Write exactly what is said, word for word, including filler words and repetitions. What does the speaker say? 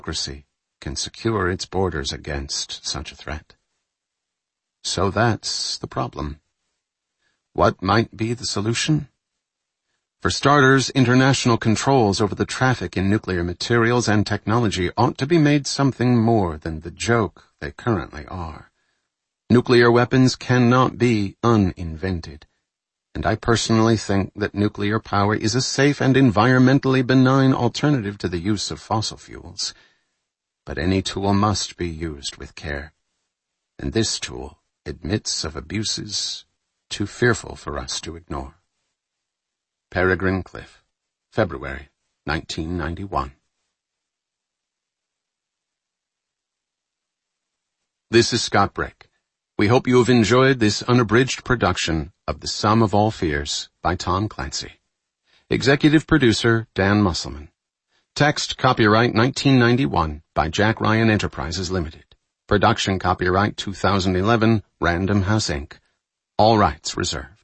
democracy can secure its borders against such a threat. So that's the problem. What might be the solution? For starters, international controls over the traffic in nuclear materials and technology ought to be made something more than the joke they currently are. Nuclear weapons cannot be uninvented, and I personally think that nuclear power is a safe and environmentally benign alternative to the use of fossil fuels. But any tool must be used with care, and this tool admits of abuses too fearful for us to ignore. Peregrine Cliff, February nineteen ninety-one. This is Scott Brick. We hope you have enjoyed this unabridged production of The Sum of All Fears by Tom Clancy. Executive producer Dan Musselman. Text copyright nineteen ninety-one by Jack Ryan Enterprises Limited. Production copyright two thousand eleven, Random House Incorporated. All rights reserved.